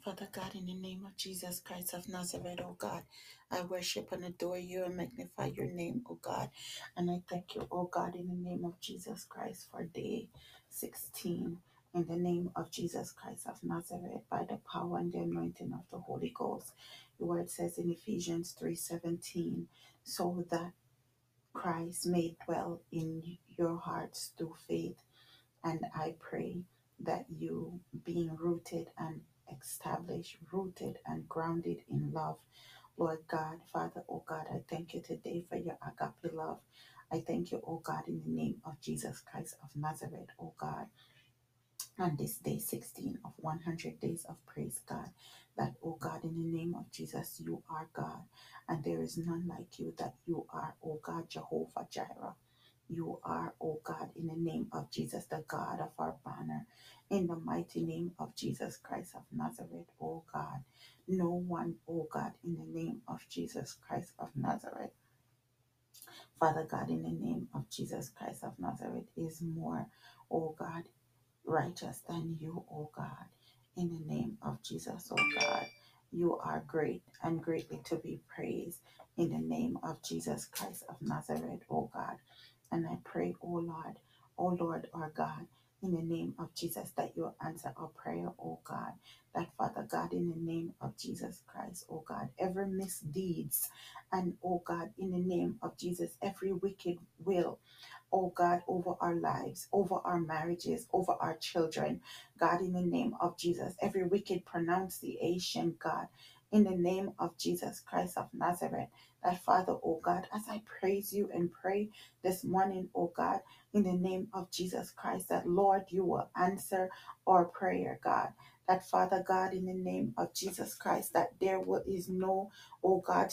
Father God, in the name of Jesus Christ of Nazareth, oh God, I worship and adore you and magnify your name, oh God. And I thank you, oh God, in the name of Jesus Christ for day 16. In the name of Jesus Christ of Nazareth, by the power and the anointing of the Holy Ghost. Your word says in Ephesians 3:17, so that Christ may dwell in your hearts through faith. And I pray that you, being rooted and established, rooted and grounded in love, Lord God, Father, oh God, I thank you today for your agape love. I thank you, oh God, in the name of Jesus Christ of Nazareth, oh God, on this day 16 of 100 days of praise, God, that, oh God, in the name of Jesus, you are God, and there is none like you, that you are, oh God, Jehovah Jireh. You are, oh God, in the name of Jesus, the God of our banner. In the mighty name of Jesus Christ of Nazareth, oh God. No one, oh God, in the name of Jesus Christ of Nazareth. Father God, in the name of Jesus Christ of Nazareth is more, oh God, righteous than you, oh God. In the name of Jesus, oh God. You are great and greatly to be praised. In the name of Jesus Christ of Nazareth, oh God. And I pray, oh Lord, our God, in the name of Jesus, that you answer our prayer, oh God. That Father God, in the name of Jesus Christ, oh God, every misdeeds and, oh God, in the name of Jesus, every wicked will, oh God, over our lives, over our marriages, over our children, God, in the name of Jesus, every wicked pronunciation, God, in the name of Jesus Christ of Nazareth, that Father, oh God, as I praise you and pray this morning, oh God, in the name of Jesus Christ, that Lord, you will answer our prayer, God. That Father God, in the name of Jesus Christ, that is no, oh God,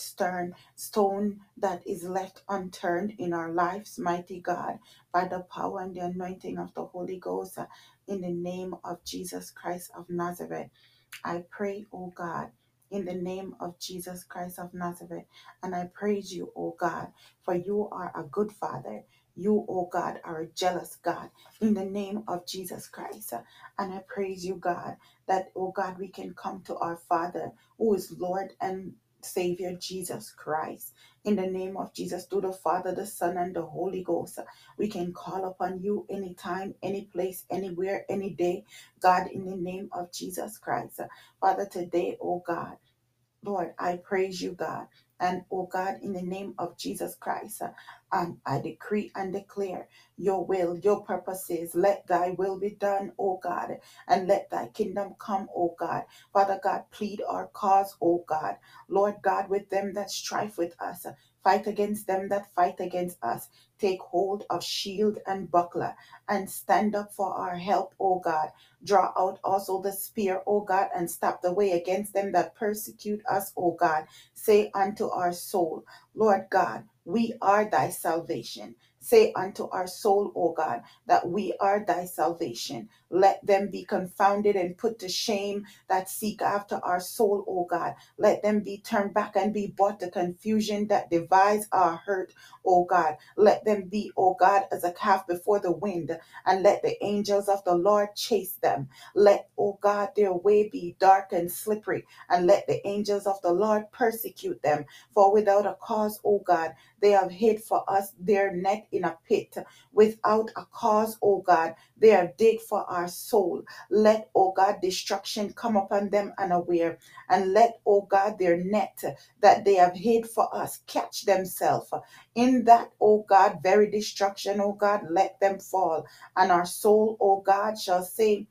stone that is left unturned in our lives, mighty God, by the power and the anointing of the Holy Ghost, in the name of Jesus Christ of Nazareth. I pray, oh God, in the name of Jesus Christ of Nazareth, and I praise you, oh God, for you are a good Father. You, oh God, are a jealous God, in the name of Jesus Christ. And I praise you, God, that, oh God, we can come to our Father, who is Lord and Savior Jesus Christ. In the name of Jesus, through the Father, the Son, and the Holy Ghost, we can call upon you anytime, any place, anywhere, any day, God, in the name of Jesus Christ. Father, today, oh God, Lord, I praise you, God. And, oh God, in the name of Jesus Christ, and I decree and declare your will, your purposes. Let thy will be done, oh God, and let thy kingdom come, oh God. Father God, plead our cause, oh God. Lord God, with them that strive with us, fight against them that fight against us. Take hold of shield and buckler and stand up for our help, O God. Draw out also the spear, O God, and stop the way against them that persecute us, O God. Say unto our soul, Lord God, we are thy salvation. Say unto our soul, O God, that we are thy salvation. Let them be confounded and put to shame that seek after our soul, O God. Let them be turned back and be brought to confusion that devise our hurt, O God. Let them be, O God, as a calf before the wind, and let the angels of the Lord chase them. Let, O God, their way be dark and slippery, and let the angels of the Lord persecute them. For without a cause, O God, they have hid for us their net in a pit. Without a cause, O God, they have dig for our soul. Let, O God, destruction come upon them unaware, and let, O God, their net that they have hid for us catch themselves. In that, O God, very destruction, O God, let them fall. And our soul, O God, shall say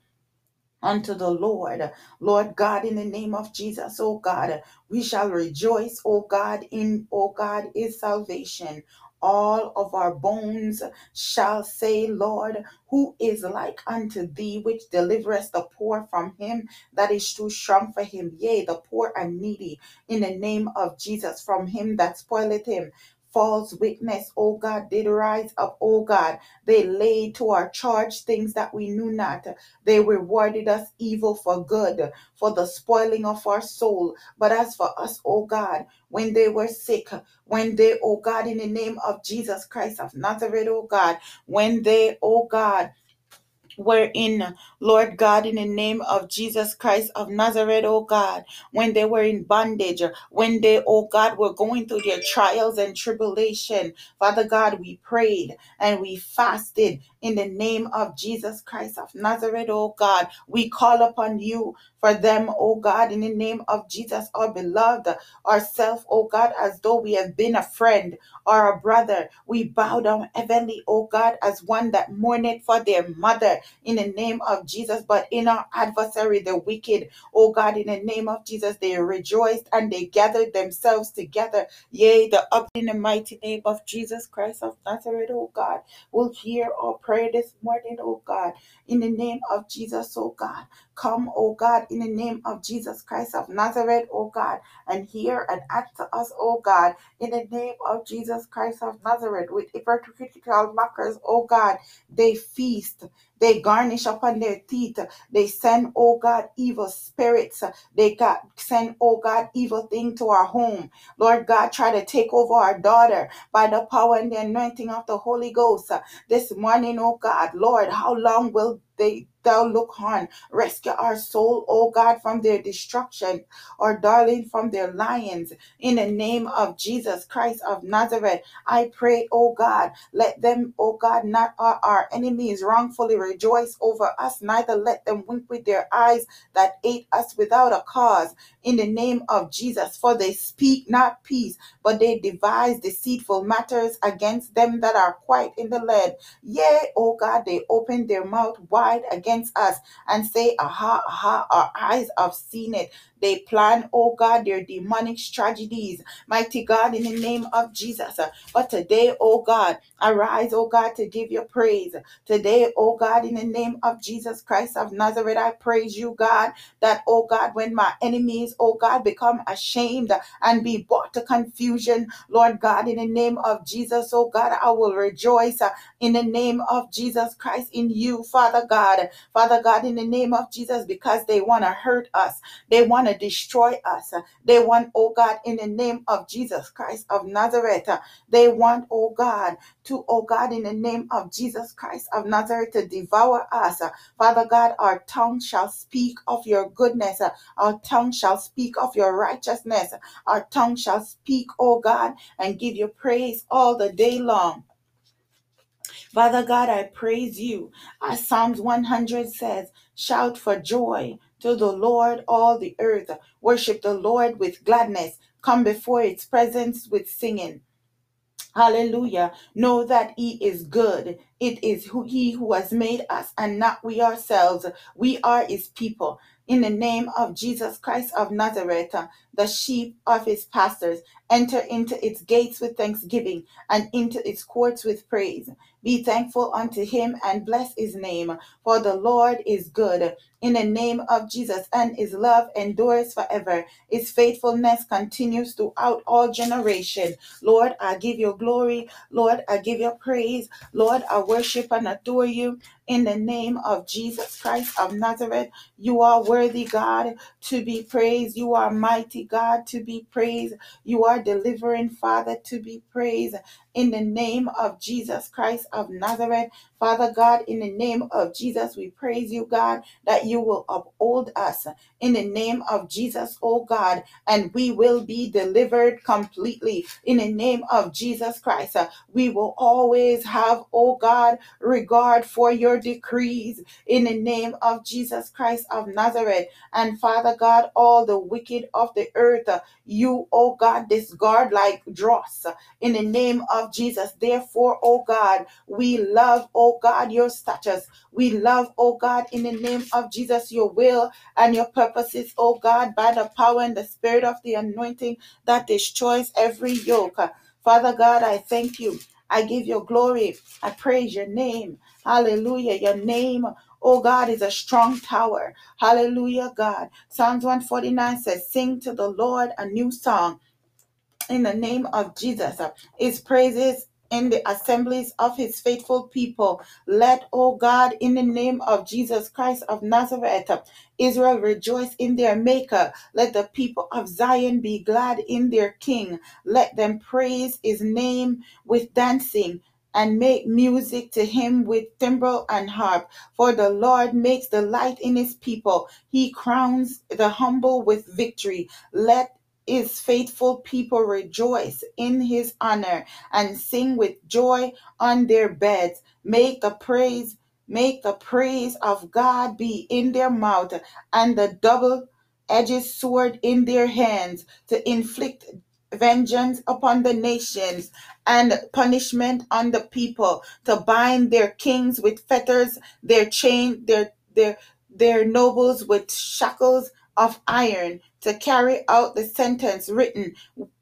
unto the Lord, Lord God, in the name of Jesus, O God, we shall rejoice, O God, in, O God, is salvation. All of our bones shall say, Lord, who is like unto thee, which delivereth the poor from him that is too strong for him, yea, the poor and needy, in the name of Jesus, from him that spoileth him. False witness, O God, did rise up, O God. They laid to our charge things that we knew not. They rewarded us evil for good, for the spoiling of our soul. But as for us, O God, when they were sick, when they, O God, in the name of Jesus Christ of Nazareth, O God, when they, O God, wherein, Lord God, in the name of Jesus Christ of Nazareth, oh God, when they were in bondage, when they, oh God, were going through their trials and tribulation, Father God, we prayed and we fasted in the name of Jesus Christ of Nazareth, oh God. We call upon you for them, oh God, in the name of Jesus, our beloved, ourself, oh God, as though we have been a friend or a brother. We bow down heavenly, oh God, as one that mourneth for their mother in the name of Jesus. But in our adversary, the wicked, oh God, in the name of Jesus, they rejoiced and they gathered themselves together. Yea, the up in the mighty name of Jesus Christ of Nazareth, oh God, will hear our prayer this morning, oh God, in the name of Jesus, oh God. Come, oh God, in the name of Jesus Christ of Nazareth, oh God, and hear and answer us, oh God, in the name of Jesus Christ of Nazareth. With hypocritical mockers, oh God, they feast, they garnish upon their teeth, they send, oh God, evil spirits, they send, oh God, evil thing to our home. Lord God, try to take over our daughter by the power and the anointing of the Holy Ghost. This morning, oh God, Lord, how long will thou look on? Rescue our soul, oh God, from their destruction, our darling from their lions. In the name of Jesus Christ of Nazareth, I pray, oh God, let them, oh God, not our enemies wrongfully rejoice over us, neither let them wink with their eyes that ate us without a cause. In the name of Jesus, for they speak not peace, but they devise deceitful matters against them that are quiet in the land. Yea, oh God, they open their mouth wide against us and say, aha, aha, our eyes have seen it. They plan, oh God, their demonic tragedies, mighty God, in the name of Jesus. But today, oh God, arise, oh God, to give you praise. Today, oh God, in the name of Jesus Christ of Nazareth, I praise you, God, that, oh God, when my enemies, oh God, become ashamed and be brought to confusion, Lord God, in the name of Jesus, oh God, I will rejoice in the name of Jesus Christ in you, Father God. Father God, in the name of Jesus, because they want to hurt us. They want to destroy us. They want, oh God, in the name of Jesus Christ of Nazareth, they want, oh God, to, oh God, in the name of Jesus Christ of Nazareth, to devour us. Father God, our tongue shall speak of your goodness. Our tongue shall speak of your righteousness. Our tongue shall speak, oh God, and give you praise all the day long. Father God, I praise you. As Psalms 100 says, shout for joy to the Lord, all the earth. Worship the Lord with gladness. Come before its presence with singing. Hallelujah. Know that he is good. It is he who has made us and not we ourselves. We are his people. In the name of Jesus Christ of Nazareth, the sheep of his pastors, enter into its gates with thanksgiving and into its courts with praise. Be thankful unto him and bless his name, for the Lord is good. In the name of Jesus, and his love endures forever. His faithfulness continues throughout all generation. Lord, I give you glory. Lord, I give you praise. Lord, I worship and adore you. In the name of Jesus Christ of Nazareth, you are worthy, God, to be praised. You are mighty, God, to be praised. You are delivering, Father, to be praised. In the name of Jesus Christ of Nazareth, Father God, in the name of Jesus, we praise you, God, that you will uphold us. In the name of Jesus, oh God, and we will be delivered completely. In the name of Jesus Christ, we will always have, oh God, regard for your decrees. In the name of Jesus Christ of Nazareth, and Father God, all the wicked of the earth, you, oh God, discard like dross. In the name of Jesus, therefore, oh God, we love, oh God, your statutes. We love, oh God, in the name of Jesus, your will and your purposes, oh God, by the power and the spirit of the anointing that destroys every yoke. Father God, I thank you. I give you glory. I praise your name. Hallelujah. Your name, oh God, is a strong tower. Hallelujah, God. Psalms 149 says, sing to the Lord a new song in the name of Jesus. His praises in the assemblies of his faithful people. Let, oh God, in the name of Jesus Christ of Nazareth, Israel rejoice in their maker. Let the people of Zion be glad in their king. Let them praise his name with dancing and make music to him with timbrel and harp. For the Lord makes delight in his people. He crowns the humble with victory. Let his faithful people rejoice in his honor and sing with joy on their beds. Make the praise of God be in their mouth and the double-edged sword in their hands to inflict vengeance upon the nations and punishment on the people, to bind their kings with fetters, their nobles with shackles of iron, to carry out the sentence written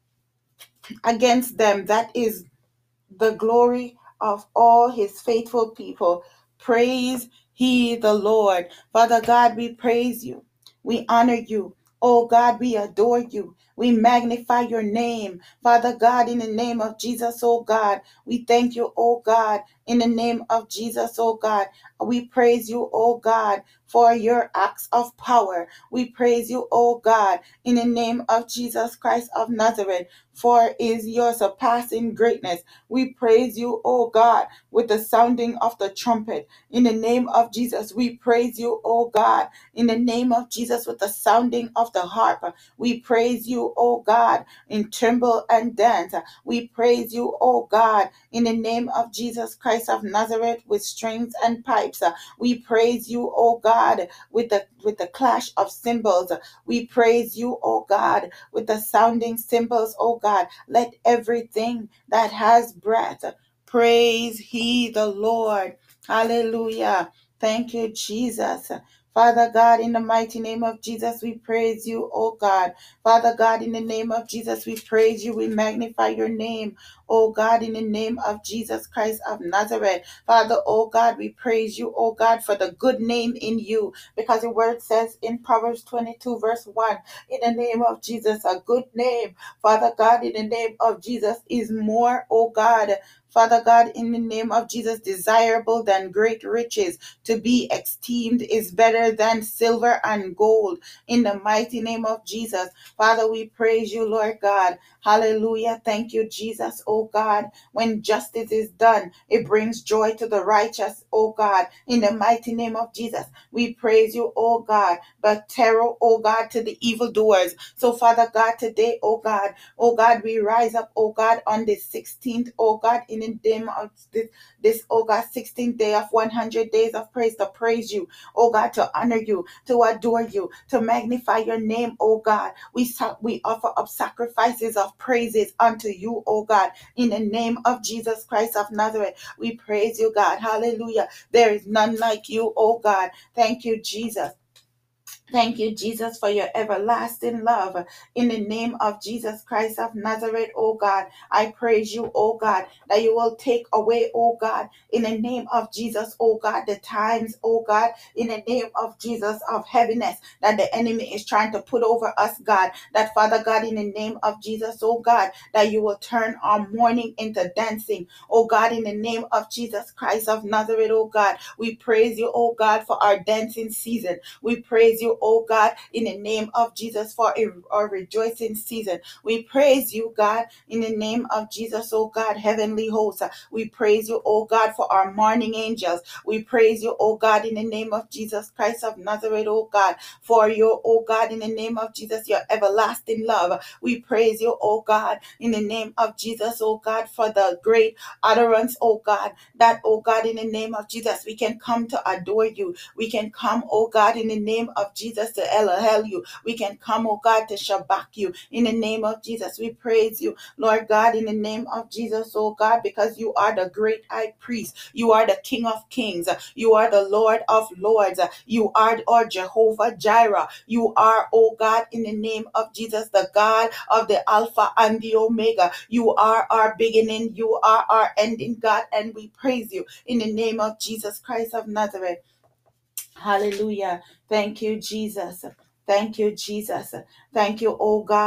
against them. That is the glory of all his faithful people. Praise he the Lord. Father God, we praise you. We honor you. Oh God, we adore you. We magnify your name. Father God, in the name of Jesus, oh God, we thank you, oh God, in the name of Jesus, oh God. We praise you, oh God, for your acts of power. We praise you, oh God, in the name of Jesus Christ of Nazareth, for is your surpassing greatness. We praise you, oh God, with the sounding of the trumpet. In the name of Jesus, we praise you, oh God. In the name of Jesus, with the sounding of the harp. We praise you, oh God, in timbrel and dance. We praise you, oh God, in the name of Jesus Christ of Nazareth, with strings and pipes. We praise you, oh God, with the clash of cymbals. We praise you, oh God, with the sounding cymbals, oh God. Let everything that has breath praise he the Lord. Hallelujah. Thank you, Jesus. Father God, in the mighty name of Jesus, we praise you, oh God. Father God, in the name of Jesus, we praise you. We magnify your name, oh God, in the name of Jesus Christ of Nazareth. Father, oh God, we praise you, oh God, for the good name in you, because the word says in Proverbs 22, verse 1, in the name of Jesus, a good name, Father God, in the name of Jesus, is more, oh God, Father God, in the name of Jesus, desirable than great riches. To be esteemed is better than silver and gold. In the mighty name of Jesus, Father, we praise you, Lord God. Hallelujah. Thank you, Jesus, oh God. When justice is done, it brings joy to the righteous, oh God. In the mighty name of Jesus, we praise you, oh God. But terror, oh God, to the evildoers. So, Father God, today, oh God, we rise up, oh God, on the 16th, oh God, in the name of this, oh God, 16th day of 100 days of praise, to praise you, oh God, to honor you, to adore you, to magnify your name, oh God. We offer up sacrifices of praises unto you, oh God, in the name of Jesus Christ of Nazareth. We praise you, God. Hallelujah. There is none like you, oh God. Thank you, Jesus. Thank you, Jesus, for your everlasting love. In the name of Jesus Christ of Nazareth, oh God, I praise you, oh God, that you will take away, oh God, in the name of Jesus, oh God, the times, oh God, in the name of Jesus, of heaviness that the enemy is trying to put over us, God. That, Father God, in the name of Jesus, oh God, that you will turn our mourning into dancing, oh God, in the name of Jesus Christ of Nazareth, oh God. We praise you, oh God, for our dancing season. We praise you, oh God, in the name of Jesus for our rejoicing season. We praise you, God, in the name of Jesus, oh God, heavenly hosts. We praise you, oh God, for our morning angels. We praise you, oh God, in the name of Jesus Christ of Nazareth, oh God, for your, oh God, in the name of Jesus, your everlasting love. We praise you, oh God, in the name of Jesus, oh God, for the great utterance, oh God, that, oh God, in the name of Jesus, we can come to adore you. We can come, oh God, in the name of Jesus, to Elohel you. We can come, oh God, to Shabbat you. In the name of Jesus, we praise you, Lord God, in the name of Jesus, oh God, because you are the great high priest. You are the King of kings. You are the Lord of lords. You are our Jehovah Jireh. You are, oh God, in the name of Jesus, the God of the Alpha and the Omega. You are our beginning. You are our ending, God, and we praise you in the name of Jesus Christ of Nazareth. Hallelujah. Thank you, Jesus. Thank you, Jesus. Thank you, oh God.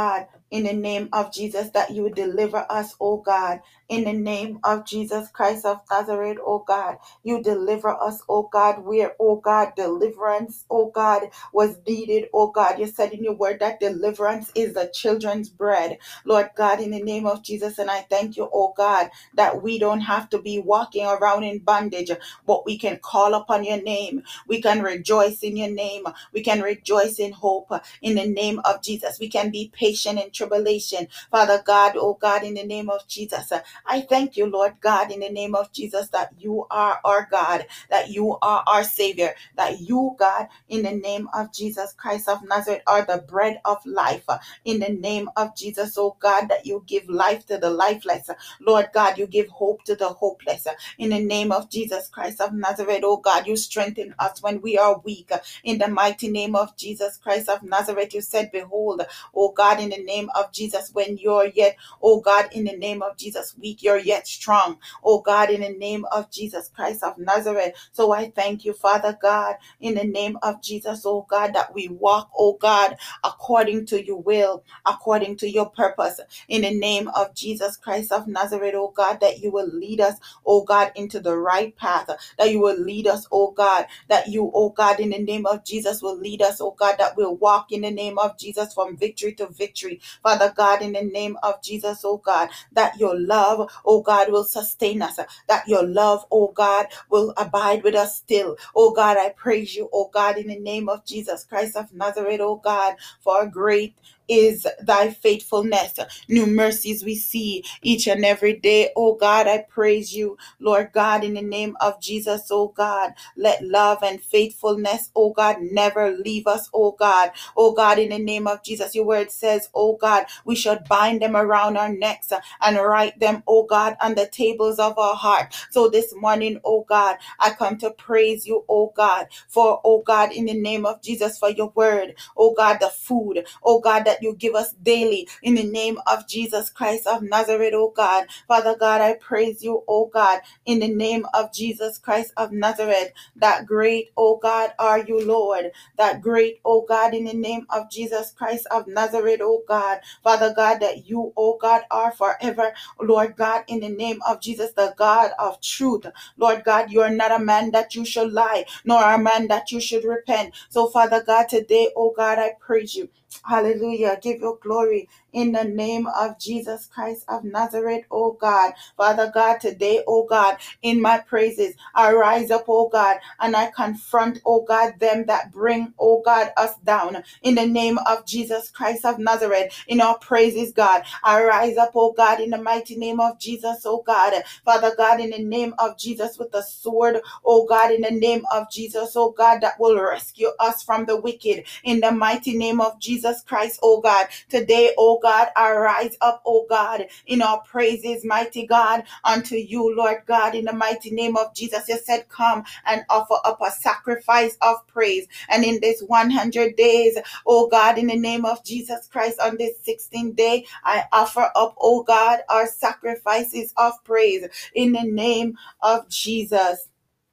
in the name of Jesus, that you would deliver us, oh God, in the name of Jesus Christ of Nazareth, oh God. You deliver us, oh God, where, oh God, deliverance, oh God, was needed, oh God. You said in your word that deliverance is the children's bread, Lord God, in the name of Jesus. And I thank you, oh God, that we don't have to be walking around in bondage, but we can call upon your name. We can rejoice in your name. We can rejoice in hope in the name of Jesus. We can be patient in tribulation. Father God, oh God, in the name of Jesus, I thank you, Lord God, in the name of Jesus, that you are our God, that you are our Savior, that you, God, in the name of Jesus Christ of Nazareth, are the bread of life. In the name of Jesus, oh God, that you give life to the lifeless. Lord God, you give hope to the hopeless. In the name of Jesus Christ of Nazareth, oh God, you strengthen us when we are weak. In the mighty name of Jesus Christ of Nazareth, you said, behold, oh God, in the name of Jesus, when you're yet, oh God, in the name of Jesus, weak, you're yet strong. Oh God, in the name of Jesus Christ of Nazareth. So I thank you, Father God, in the name of Jesus, oh God, that we walk, oh God, according to your will, according to your purpose. In the name of Jesus Christ of Nazareth, oh God, that you will lead us, oh God, into the right path, that you will lead us, oh God, that you, oh God, in the name of Jesus will lead us, oh God, that we'll walk in the name of Jesus from victory to victory. Father God, in the name of Jesus, oh God, that your love, oh God, will sustain us, that your love, oh God, will abide with us still. Oh God, I praise you, oh God, in the name of Jesus Christ of Nazareth, oh God, for great is thy faithfulness. New mercies we see each and every day. Oh God, I praise you, Lord God, in the name of Jesus, oh God. Let love and faithfulness, oh God, never leave us, oh God. Oh God, in the name of Jesus, your word says, oh God, we should bind them around our necks and write them, oh God, on the tables of our heart. So this morning, oh God, I come to praise you, oh God, for, oh God, in the name of Jesus, for your word, oh God, the food, oh God, that you give us daily in the name of Jesus Christ of Nazareth, oh God. Father God, I praise you, oh God, in the name of Jesus Christ of Nazareth, that great, oh God, are you, Lord, that great, oh God, in the name of Jesus Christ of Nazareth, oh God. Father God, that you, oh God, are forever, Lord God, in the name of Jesus, the God of truth. Lord God, you are not a man that you should lie, nor a man that you should repent. So, Father God, today, oh God, I praise you. Hallelujah. Give you glory in the name of Jesus Christ of Nazareth, oh God. Father God, today, oh God, in my praises, I rise up, oh God, and I confront, oh God, them that bring, oh God, us down. In the name of Jesus Christ of Nazareth, in our praises, God, I rise up, oh God, in the mighty name of Jesus, oh God. Father God, in the name of Jesus, with the sword, oh God, in the name of Jesus, oh God, that will rescue us from the wicked. In the mighty name of Jesus Christ, oh God, today, oh God, I rise up, oh God, in our praises, mighty God, unto you, Lord God, in the mighty name of Jesus. You said, come and offer up a sacrifice of praise. And in this 100 days, oh God, in the name of Jesus Christ, on this 16th day, I offer up, oh God, our sacrifices of praise in the name of Jesus.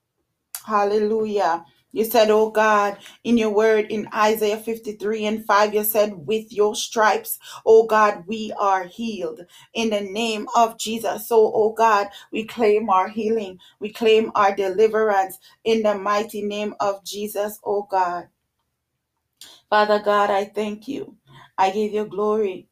Hallelujah. You said, oh God, in your word in Isaiah 53:5, you said, with your stripes, oh God, we are healed in the name of Jesus. So, oh God, we claim our healing. We claim our deliverance in the mighty name of Jesus, oh God. Father God, I thank you. I give you glory.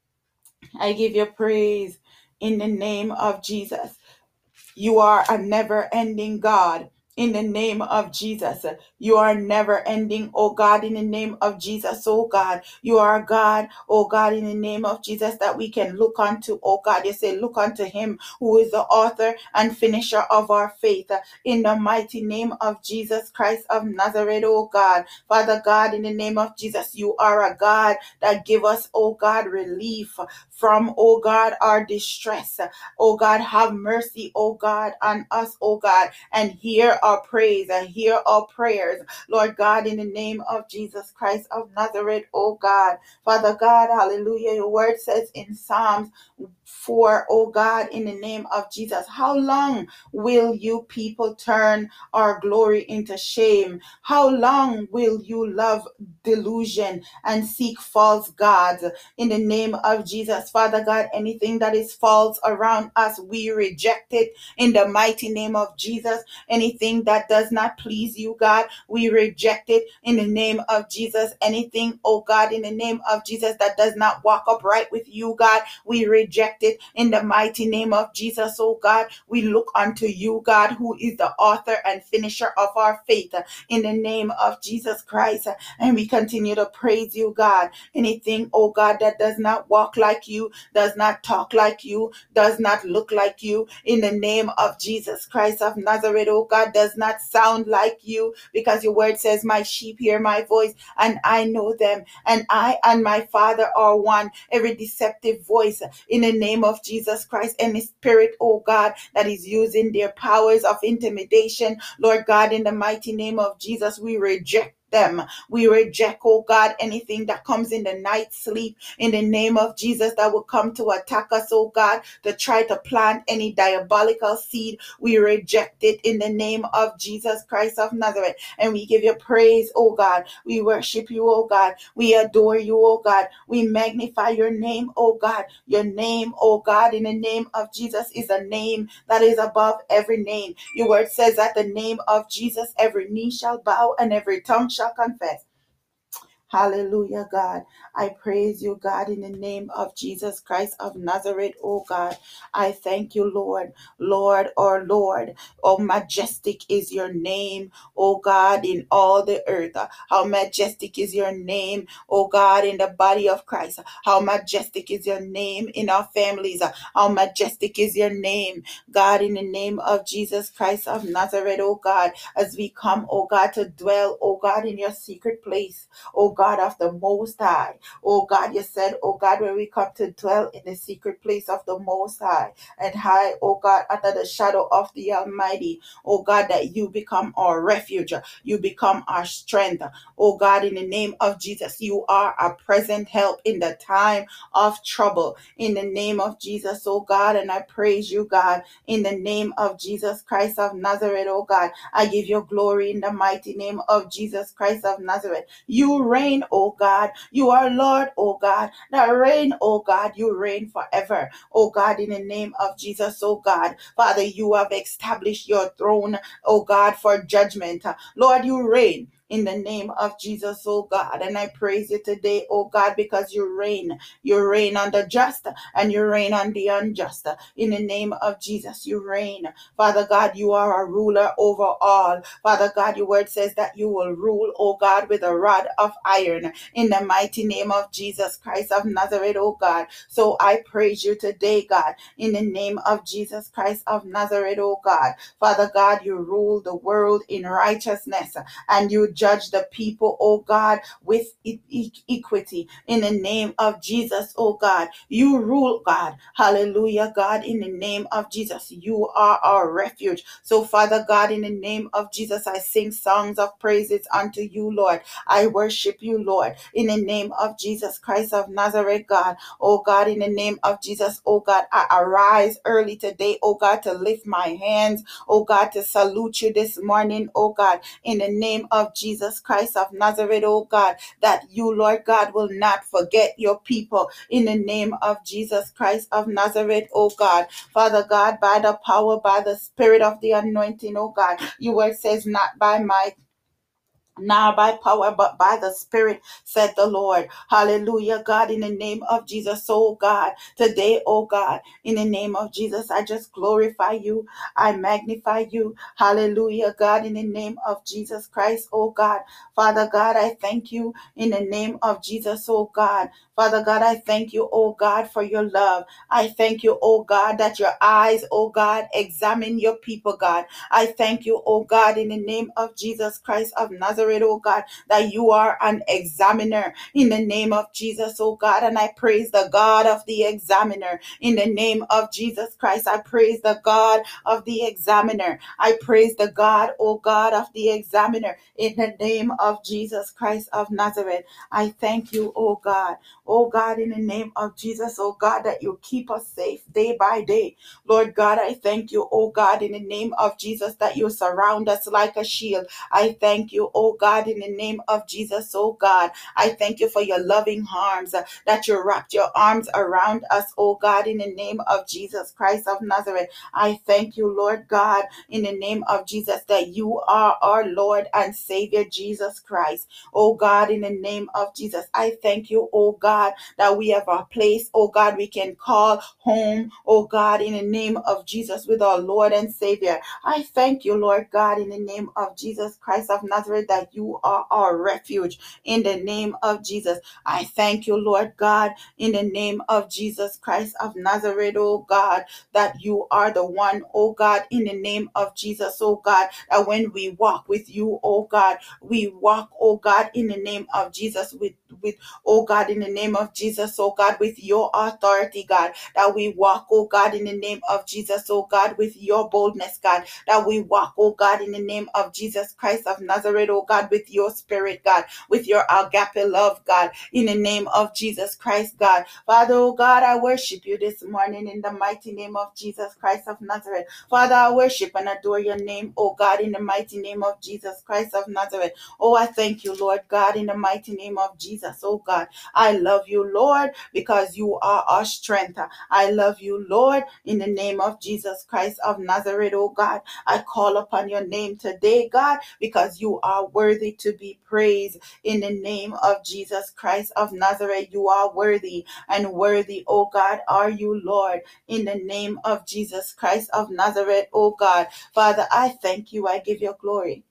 I give you praise in the name of Jesus. You are a never ending God. In the name of Jesus, you are never ending, oh God, in the name of Jesus, oh God. You are God, oh God, in the name of Jesus, that we can look unto, oh God. You say, look unto him who is the author and finisher of our faith. In the mighty name of Jesus Christ of Nazareth, oh God. Father God, in the name of Jesus, you are a God that give us, oh God, relief from, oh God, our distress. Oh God, have mercy, oh God, on us, oh God, and hear our praise and hear our prayers, Lord God, in the name of Jesus Christ of Nazareth, oh God. Father God, hallelujah. Your word says in Psalms for, oh God, in the name of Jesus. How long will you people turn our glory into shame? How long will you love delusion and seek false gods? In the name of Jesus, Father God, anything that is false around us, we reject it in the mighty name of Jesus. Anything that does not please you, God, we reject it in the name of Jesus. Anything, oh God, in the name of Jesus that does not walk upright with you, God, we reject it in the mighty name of Jesus, oh God. We look unto you, God, who is the author and finisher of our faith, in the name of Jesus Christ. And we continue to praise you, God. Anything, oh God, that does not walk like you, does not talk like you, does not look like you, in the name of Jesus Christ of Nazareth, oh God, does not sound like you, because your word says, my sheep hear my voice and I know them, and I and my Father are one. Every deceptive voice, in the name of Jesus Christ, any spirit, oh God, that is using their powers of intimidation, Lord God, in the mighty name of Jesus, we reject them. We reject, oh God, anything that comes in the night sleep, in the name of Jesus, that will come to attack us, oh God, to try to plant any diabolical seed. We reject it in the name of Jesus Christ of Nazareth. And we give you praise, oh God. We worship you, oh God. We adore you, oh God. We magnify your name, oh God. Your name, oh God, in the name of Jesus is a name that is above every name. Your word says that the name of Jesus, every knee shall bow and every tongue shall confess. Hallelujah, God. I praise you, God, in the name of Jesus Christ of Nazareth, oh God. I thank you, Lord. Lord, or Lord, oh majestic is your name, oh God, in all the earth. How majestic is your name, oh God, in the body of Christ. How majestic is your name in our families. How majestic is your name, God, in the name of Jesus Christ of Nazareth, oh God, as we come, oh God, to dwell, oh God, in your secret place, oh God of the Most High. Oh God, you said, oh God, when we come to dwell in the secret place of the Most High and high, oh God, under the shadow of the Almighty, oh God, that you become our refuge, you become our strength. Oh God, in the name of Jesus, you are a present help in the time of trouble. In the name of Jesus, oh God, and I praise you, God, in the name of Jesus Christ of Nazareth, oh God. I give you glory in the mighty name of Jesus Christ of Nazareth. You reign, oh God. You are Lord, oh God. That reign, oh God. You reign forever, oh God, in the name of Jesus, oh God. Father, you have established your throne, oh God, for judgment. Lord, you reign in the name of Jesus, oh God. And I praise you today, oh God, because you reign. You reign on the just and you reign on the unjust. In the name of Jesus, you reign. Father God, you are a ruler over all. Father God, your word says that you will rule, oh God, with a rod of iron. In the mighty name of Jesus Christ of Nazareth, oh God. So I praise you today, God, in the name of Jesus Christ of Nazareth, oh God. Father God, you rule the world in righteousness and you judge the people, oh God, with equity. In the name of Jesus, oh God, you rule, God. Hallelujah, God, in the name of Jesus, you are our refuge. So, Father God, in the name of Jesus, I sing songs of praises unto you, Lord. I worship you, Lord, in the name of Jesus Christ of Nazareth, God. Oh God, in the name of Jesus, oh God, I arise early today, oh God, to lift my hands, oh God, to salute you this morning, oh God, in the name of Jesus Christ of Nazareth, oh God, that you, Lord God, will not forget your people, in the name of Jesus Christ of Nazareth, oh God. Father God, by the power, by the spirit of the anointing, oh God, your word says, not by might, not by power, but by the Spirit, said the Lord. Hallelujah, God, in the name of Jesus, oh God. Today, oh God, in the name of Jesus, I just glorify you. I magnify you. Hallelujah, God, in the name of Jesus Christ, oh God. Father God, I thank you in the name of Jesus, oh God. Father God, I thank you, oh God, for your love. I thank you, oh God, that your eyes, oh God, examine your people, God. I thank you, oh God, in the name of Jesus Christ of Nazareth, Nazareth, oh God, that you are an examiner in the name of Jesus, oh God. And I praise the God of the examiner in the name of Jesus Christ. I praise the God of the examiner. I praise the God, oh God, of the examiner in the name of Jesus Christ of Nazareth. I thank you, oh God. Oh God, in the name of Jesus, oh God, that you keep us safe day by day. Lord God, I thank you, oh God, in the name of Jesus, that you surround us like a shield. I thank you, oh God, in the name of Jesus, oh God. I thank you for your loving arms, that you wrapped your arms around us, oh God, in the name of Jesus Christ of Nazareth. I thank you, Lord God, in the name of Jesus, that you are our Lord and Savior, Jesus Christ. Oh God, in the name of Jesus, I thank you, oh God, that we have a place, oh God, we can call home, oh God, in the name of Jesus, with our Lord and Savior. I thank you, Lord God, in the name of Jesus Christ of Nazareth, that you are our refuge in the name of Jesus. I thank you, Lord God, in the name of Jesus Christ of Nazareth, oh God, that you are the one, oh God, in the name of Jesus, oh God, that when we walk with you, oh God, we walk, oh God, in the name of Jesus, with oh God, in the name of Jesus, oh God, with your authority, God, that we walk, oh God, in the name of Jesus, oh God, with your boldness, God, that we walk, oh God, in the name of Jesus Christ of Nazareth, oh God, with your spirit, God, with your agape love, God, in the name of Jesus Christ, God. Father, oh God, I worship you this morning in the mighty name of Jesus Christ of Nazareth. Father, I worship and adore your name, oh God, in the mighty name of Jesus Christ of Nazareth. Oh, I thank you, Lord God, in the mighty name of Jesus, oh God. I love you, Lord, because you are our strength. I love you, Lord, in the name of Jesus Christ of Nazareth, oh God. I call upon your name today, God, because you are worthy to be praised. In the name of Jesus Christ of Nazareth, you are worthy, and worthy, oh God, are you, Lord, in the name of Jesus Christ of Nazareth, oh God. Father, I thank you. I give you glory.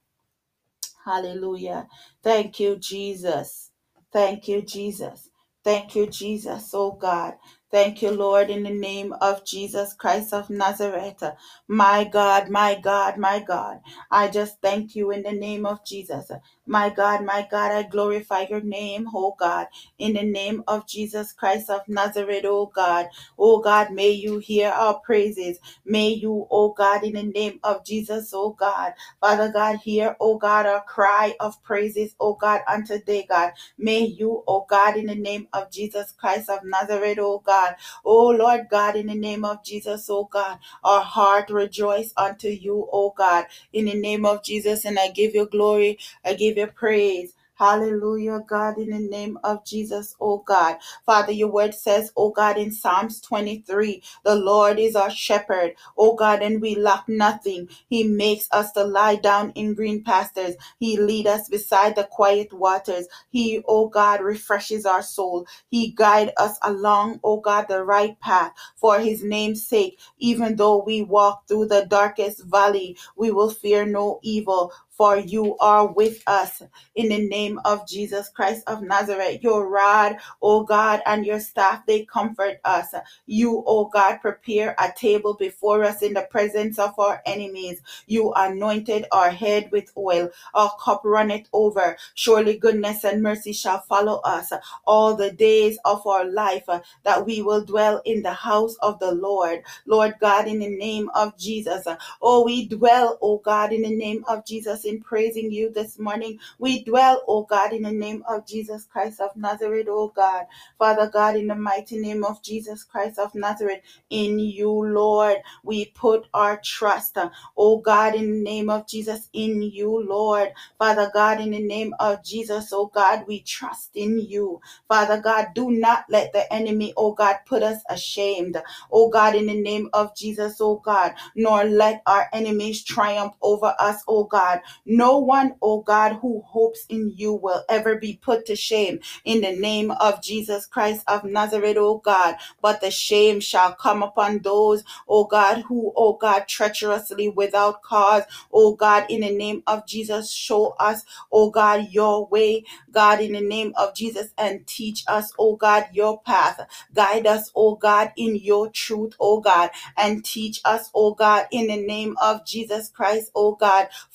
Hallelujah. Thank you, Jesus. Thank you, Jesus. Thank you, Jesus, oh God. Thank you, Lord, in the name of Jesus Christ of Nazareth. My God, my God, my God. I just thank you in the name of Jesus. My God, I glorify your name, oh God, in the name of Jesus Christ of Nazareth, oh God. Oh God, may you hear our praises. May you, oh God, in the name of Jesus, oh God. Father God, hear, oh God, our cry of praises, oh God, unto today, God. May you, oh God, in the name of Jesus Christ of Nazareth, oh God. Oh Lord God, in the name of Jesus, oh God, our heart rejoice unto you, oh God, in the name of Jesus. And I give you glory, I give you praise. Hallelujah, God, in the name of Jesus, oh God. Father, your word says, oh God, in Psalms 23, the Lord is our shepherd, oh God, and we lack nothing. He makes us to lie down in green pastures. He lead us beside the quiet waters. He, oh God, refreshes our soul. He guide us along, oh God, the right path for his name's sake. Even though we walk through the darkest valley, we will fear no evil, for you are with us. In the name of Jesus Christ of Nazareth, your rod, oh God, and your staff, they comfort us. You, oh God, prepare a table before us in the presence of our enemies. You anointed our head with oil. Our cup runneth over. Surely goodness and mercy shall follow us all the days of our life, that we will dwell in the house of the Lord. Lord God, in the name of Jesus. Oh, we dwell, oh God, in the name of Jesus, in praising you this morning. We dwell, oh God, in the name of Jesus Christ of Nazareth, oh God. Father God, in the mighty name of Jesus Christ of Nazareth, in you, Lord, we put our trust. Oh God, in the name of Jesus, in you, Lord. Father God, in the name of Jesus, oh God, we trust in you. Father God, do not let the enemy, oh God, put us ashamed. Oh God, in the name of Jesus, oh God, nor let our enemies triumph over us, oh God. No one, oh God, who hopes in you will ever be put to shame in the name of Jesus Christ of Nazareth, oh God. But the shame shall come upon those, oh God, who, oh God, treacherously without cause, oh God, in the name of Jesus, show us, oh God, your way, God, in the name of Jesus, and teach us, oh God, your path. Guide us, oh God, in your truth, oh God, and teach us, oh God, in the name of Jesus Christ, oh God, for you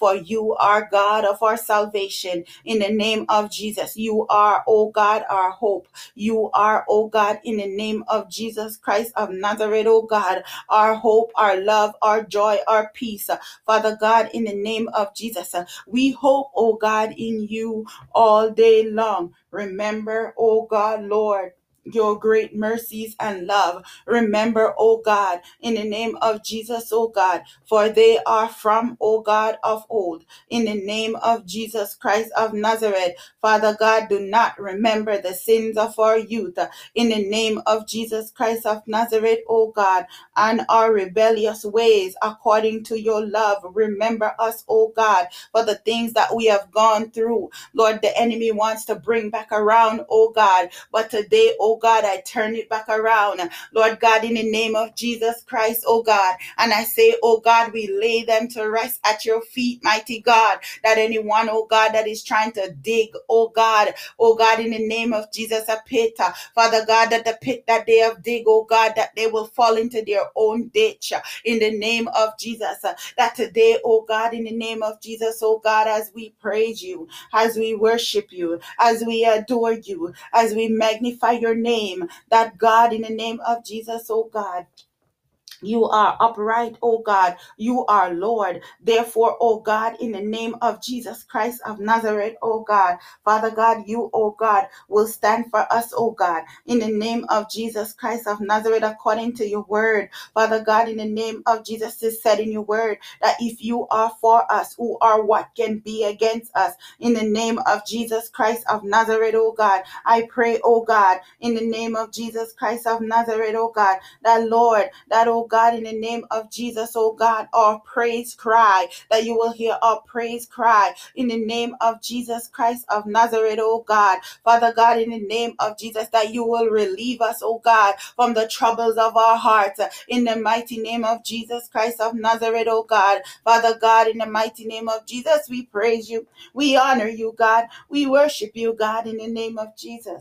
you are God of our salvation. In the name of Jesus, you are, oh God, our hope. You are, oh God, in the name of Jesus Christ of Nazareth, oh God, our hope, our love, our joy, our peace. Father God, in the name of Jesus, we hope, oh God, in you all day long. Remember, oh God, Lord, your great mercies and love. Remember, oh God, in the name of Jesus, oh God, for they are from, oh God, of old. In the name of Jesus Christ of Nazareth, Father God, do not remember the sins of our youth. In the name of Jesus Christ of Nazareth, oh God, and our rebellious ways according to your love. Remember us, oh God, for the things that we have gone through. Lord, the enemy wants to bring back around, oh God, but today, oh God, I turn it back around. Lord God, in the name of Jesus Christ, oh God, and I say, oh God, we lay them to rest at your feet, mighty God, that anyone, oh God, that is trying to dig, oh God, in the name of Jesus, a pit, Father God, that the pit that they have dig, oh God, that they will fall into their own ditch, in the name of Jesus, that today, oh God, in the name of Jesus, oh God, as we praise you, as we worship you, as we adore you, as we magnify your name, that God, in the name of Jesus, oh God, you are upright, oh God. You are Lord. Therefore, oh God, in the name of Jesus Christ of Nazareth, oh God, Father God, you, oh God, will stand for us, oh God, in the name of Jesus Christ of Nazareth, according to your word. Father God, in the name of Jesus, is said in your word that if you are for us, who are what can be against us? In the name of Jesus Christ of Nazareth, oh God, I pray, oh God, in the name of Jesus Christ of Nazareth, oh God, that Lord, that, oh God, in the name of Jesus, oh God, our praise cry, that you will hear our praise cry in the name of Jesus Christ of Nazareth, oh God. Father God, in the name of Jesus, that you will relieve us, oh God, from the troubles of our hearts, in the mighty name of Jesus Christ of Nazareth, oh God. Father God, in the mighty name of Jesus, we praise you, we honor you, God, we worship you, God, in the name of Jesus.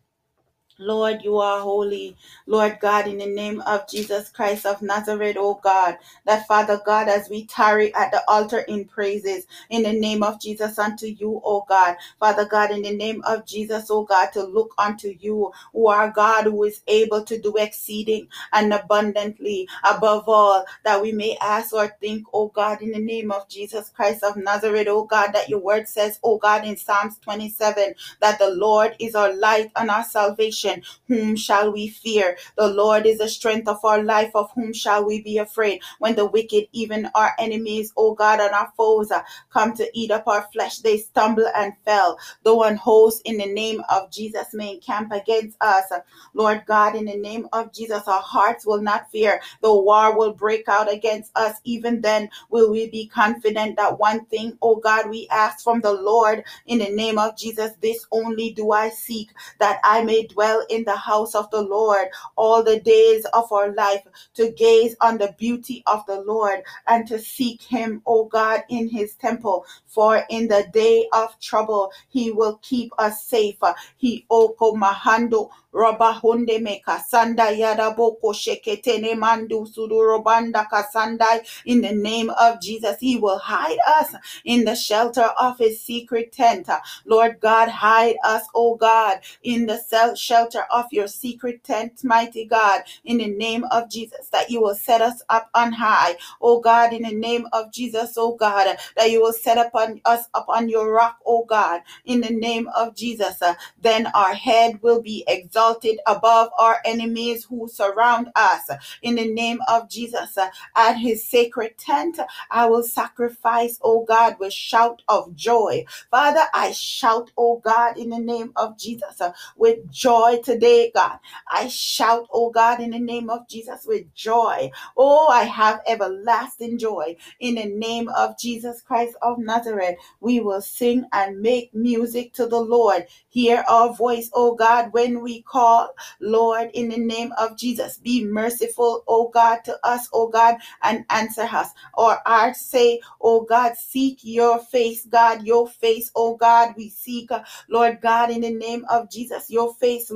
Lord, you are holy. Lord God, in the name of Jesus Christ of Nazareth, oh God, that Father God, as we tarry at the altar in praises, in the name of Jesus unto you, oh God, Father God, in the name of Jesus, oh God, to look unto you, who are God, who is able to do exceeding and abundantly above all that we may ask or think, oh God, in the name of Jesus Christ of Nazareth, oh God, that your word says, oh God, in Psalms 27, that the Lord is our light and our salvation. Whom shall we fear? The Lord is the strength of our life. Of whom shall we be afraid? When the wicked, even our enemies, O God, and our foes, come to eat up our flesh, they stumble and fell. Though an host in the name of Jesus may encamp against us, Lord God, in the name of Jesus, our hearts will not fear. The war will break out against us. Even then will we be confident that one thing, O God, we ask from the Lord in the name of Jesus. This only do I seek, that I may dwell in the house of the Lord all the days of our life, to gaze on the beauty of the Lord and to seek him, O God, in his temple. For in the day of trouble, he will keep us safe. He oko mahando Robahunde me kasanda yadaboko sheketene mandu sudurobanda kasandai. In the name of Jesus, he will hide us in the shelter of his secret tent. Lord God, hide us, oh God, in the shelter of your secret tent, mighty God, in the name of Jesus, that you will set us up on high, oh God, in the name of Jesus, oh God, that you will set upon us upon your rock, oh God, in the name of Jesus. Then our head will be exalted above our enemies who surround us. In the name of Jesus, at his sacred tent, I will sacrifice, oh God, with shout of joy. Father, I shout, oh God, in the name of Jesus, with joy today, God. I shout, oh God, in the name of Jesus, with joy. Oh, I have everlasting joy. In the name of Jesus Christ of Nazareth, we will sing and make music to the Lord. Hear our voice, oh God, when we call. Lord, in the name of Jesus, be merciful, oh God, to us, oh God, and answer us. Or I say, oh God, seek your face, God, your face, oh God, we seek, Lord God, in the name of Jesus, your face, Lord.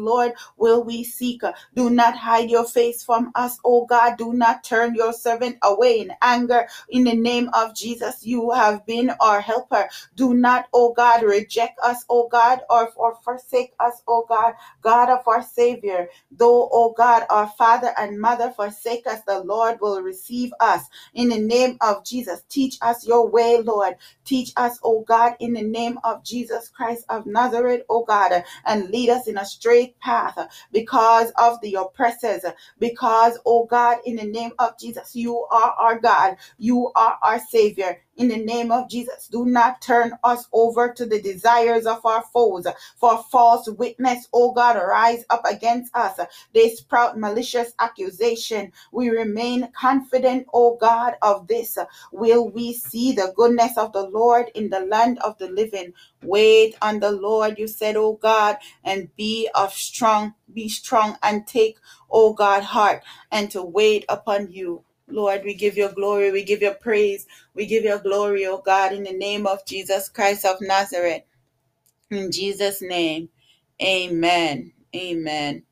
Lord, will we seek. Do not hide your face from us, O God. Do not turn your servant away in anger. In the name of Jesus, you have been our helper. Do not, O God, reject us, O God, or forsake us, O God, God of our Savior. Though, O God, our father and mother forsake us, the Lord will receive us. In the name of Jesus, teach us your way, Lord. Teach us, O God, in the name of Jesus Christ of Nazareth, O God, and lead us in a straight path because of the oppressors. Because, O God, in the name of Jesus, you are our God. You are our Savior. In the name of Jesus, do not turn us over to the desires of our foes. For false witness, O God, rise up against us. They sprout malicious accusation. We remain confident, O God, of this. Will we see the goodness of the Lord in the land of the living? Wait on the Lord, you said, O God, and be strong and take, O God, heart, and to wait upon you. Lord, we give you glory, we give you praise, we give you glory, O God, in the name of Jesus Christ of Nazareth. In Jesus' name, amen. Amen.